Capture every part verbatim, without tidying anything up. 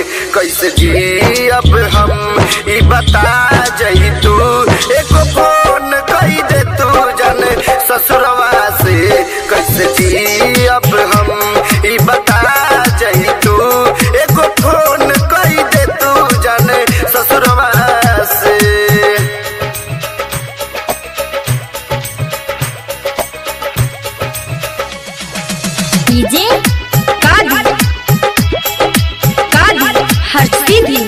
कैसे जी अब हम ई बता जही तू एको फोन कही दे तू जन ससुरवा से कैसे जी अब हम ई बता जही तू एको फोन कही दे तू जन ससुरवा से। डीजे कादी कादी हर सीधी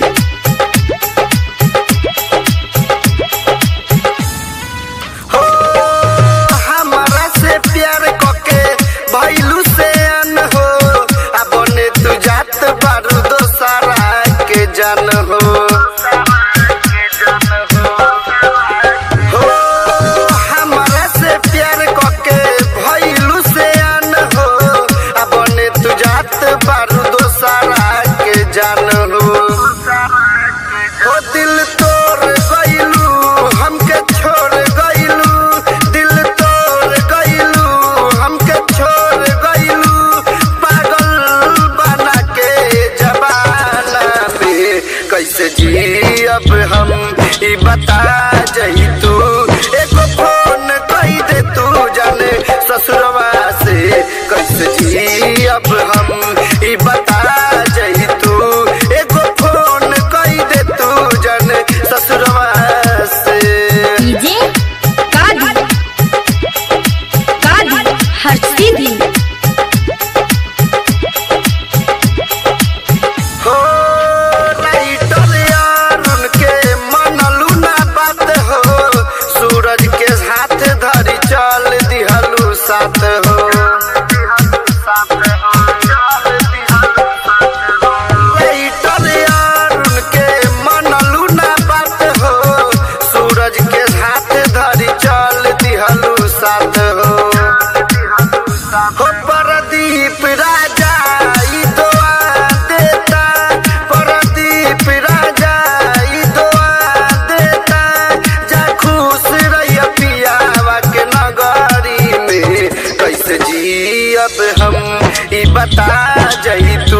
हो हमारा से प्यार कके भइलू से अन हो अब ने तू जात बारू दोसरा के जन हो हो हमारा से प्यार कके भइलू से अन हो अब ने तू जात बारू दोसरा के जन हो हो दिल तोड़ गइलू हमके छोड़ गइलू दिल तोड़ गइलू हमके छोड़ गइलू पागल बना के जमाना में कैसे जी अब हम ई बता जही तू एको फोन कही दे तू जाने ससुरवा से कैसे जी अब हम ई बता जही तू एको फोन कही दे तू जाने ससुरवा से। डीजे कादी कादी हर सीधी हो राइटर यार उनके मनलू ना बात हो सूरज के हाथ धरी चल दिहलू साथ हो राइटर यार उनके मनलू ना बात हो सूरज के हाथ धरी चल दिहलू साथ हो हो प्रदीप राजा ई दुआ देता प्रदीप राजा ई दुआ देता जा खुश रहिया पियावा के नगरी में कैसे जी अब हम ई बता जही तू